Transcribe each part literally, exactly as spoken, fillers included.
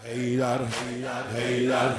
حیدر حیدر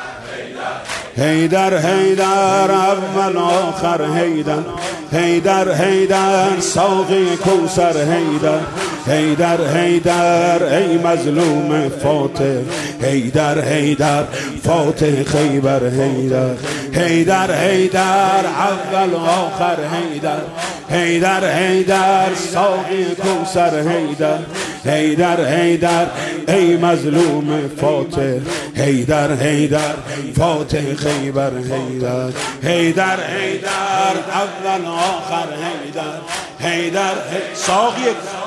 حیدر حیدر اول آخر حیدر حیدر حیدر ساقی کوثر حیدر حیدر حیدر ای مظلوم فاتح حیدر حیدر فاتح خیبر حیدر حیدر حیدر اول آخر حیدر حیدر حیدر ساقی کوثر حیدر حیدر حیدر ای مظلوم فاتح حیدر حیدر فاتح خیبر حیدر حیدر حیدر اول آخر حیدر حیدر ساقی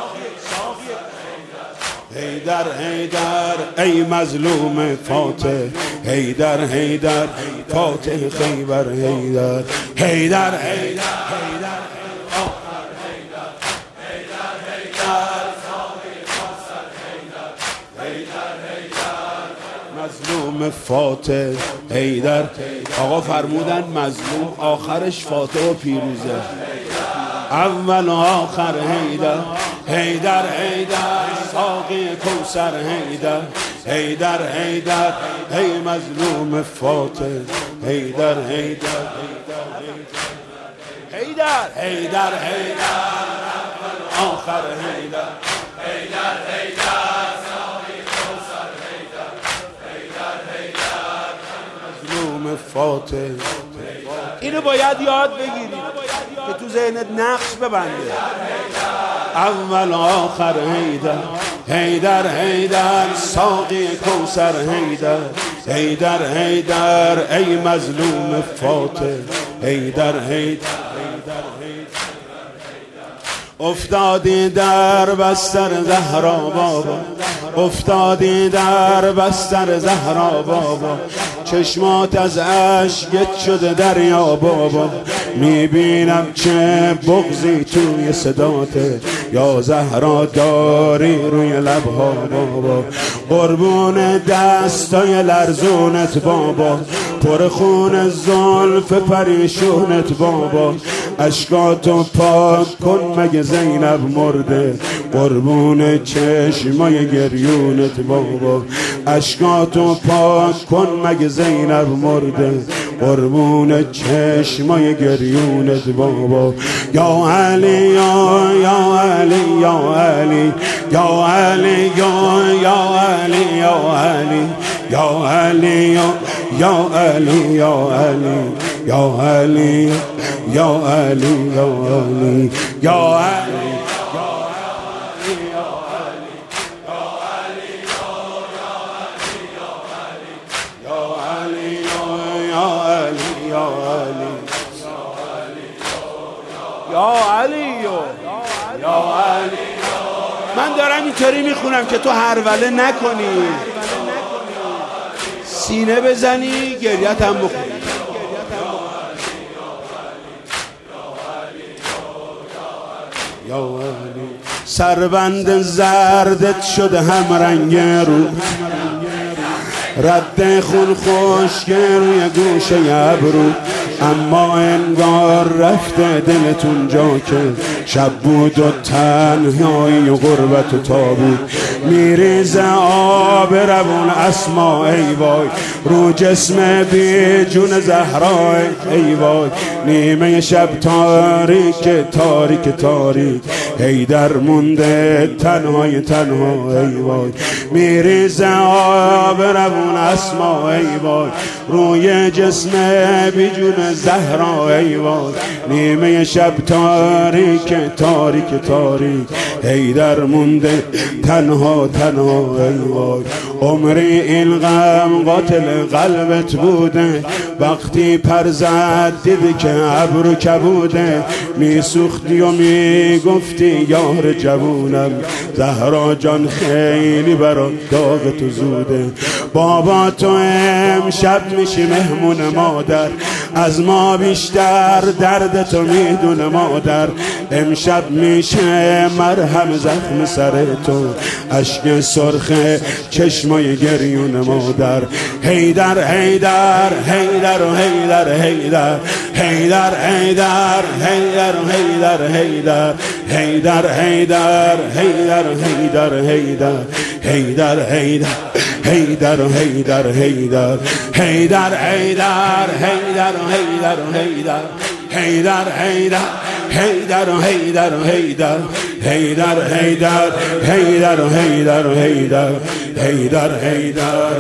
حیدر حیدر ای مظلوم فاتح حیدر حیدر فاتح خیبر حیدر حیدر حیدر مظلوم فاتح حیدر. آقا فرمودن مظلوم آخرش فاتح و پیروزه، اول و آخر حیدر حیدر حیدر ساقی کوثر حیدر حیدر حیدر ای مظلوم فاتح حیدر حیدر حیدر حیدر حیدر آخر حیدر حیدر حیدر ساقی کوثر حیدر حیدر حیدر مظلوم فاتح. اینو باید یاد بگیرید که تو ذهنت نقش ببنده. اول آخر حیدر حیدر حیدر ساقی کوثر حیدر حیدر حیدر ای مظلوم فاتح حیدر حیدر افتادی در بستر زهرا بابا افتادی در بستر زهرا بابا چشمات از اشک شده دریا بابا میبینم چه بغضی توی صداته یا زهرا داری روی لبها بابا قربون دستای لرزونت بابا پر خون زلف پریشونت بابا اشکاتو پاک کن مگه زینب مرده قربون چشمای گریونت بابا اشکاتو پاک کن مگه زینب مرده قربون چشمای گریونت بابا یا علی یا یا علی یا علی یا علی یا یا علی یا علی یا علی یا علی یا علی یا علی یا علی یا علی یا علی یا علی یا علی. من دارم اینطوری میخونم که تو هروله نکنی، سینه بزنی، گریت هم بخونی. یا علی سربند زردت شده هم رنگ رو رد خون خشک روی گوشه ابرو اما انگار رفته دلتون جا که شب بود و تنهایی و غربت و تابود میریزه آب روون اسما ای وای رو جسم بی جون زهرا ای وای نیمه شب تاریک تاریک تاریک حیدر مونده تنهای تنها ای وای میریزه آب روون اسما ای وای روی جسم بی جون زهرا ای وای نیمه شب تاریک تاریک تاریک حیدر مونده تنها تنها ای وای عمری این غم قاتل قلبت بوده وقتی پر زد دیدی که ابرو کبوده میسوختی و میگفتی یار جوونم زهرا جان خیلی برات داغ تو زوده بابا تو امشب میشی مهمون مادر از ما بیشتر درد تو میدونه مادر امشب میشه مرهم زخم سر تو اشک سرخ چشمای گریون مادر حیدر حیدر حیدر حیدر و حیدر حیدر حیدر حیدر حیدر و حیدر حیدر حیدر حیدر حیدر و حیدر حیدر حیدر حیدر حیدر و حیدر حیدر حیدر حیدر حیدر و حیدر و حیدر حیدر حیدر حیدر و حیدر و حیدر حیدر حیدر حیدر و حیدر و حیدر حیدر حیدر.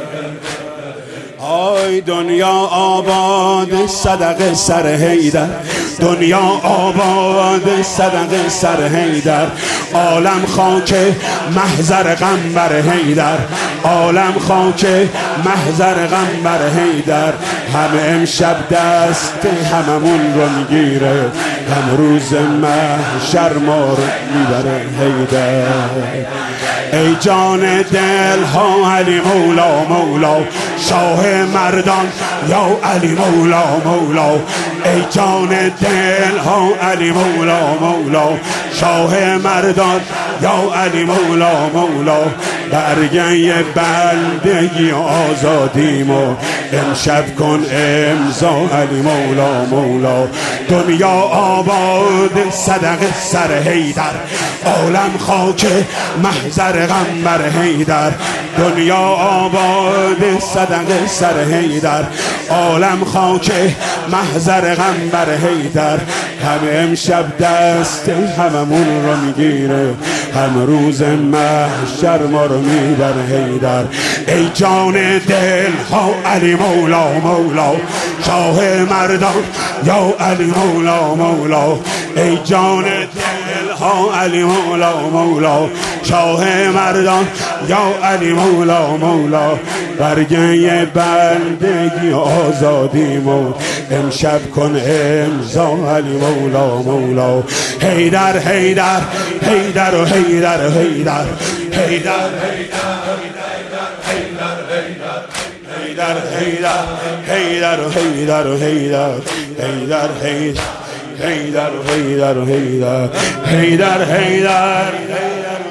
آی دنیا آباد صدق سر حیدر، دنیا آباد صدق سر حیدر، عالم خاک محضر قنبر حیدر، عالم خاک محضر قنبر حیدر. همه امشب دست هممون رو میگیره، هم روز محشر ما رو میبره حیدر. ای جان دل ها علی مولا مولا، شاه مردان یا علی مولا مولا. ای جان دل ها علی مولا مولا، شاه مردان یا علی مولا مولا. برگه بندگی آزادیمو امشب کن امضا علی مولا مولا. دنیا آباد صدق سر حیدر، عالم خاک محضر قنبر حیدر. دنیا آباد صدق سر حیدر، عالم خاک محضر قنبر حیدر. همه امشب دست هممون رو میگیره، هم روز محشر ما رو میبر حیدر. ای جان دل ها علی مولا مولا، شاه مردان یا علی مولا مولا. ای جان دل ها علی مولا مولا، شاه مردان یا علی مولا مولا. برگه بندگی آزادیمو امشب کن امضا علی مولا مولا. حیدر حیدر حیدر و حیدر حیدر حیدر حیدر حیدر حیدر و حیدر و حیدر حیدر حیدر حیدر و حیدر و حیدر حیدر حیدر حیدر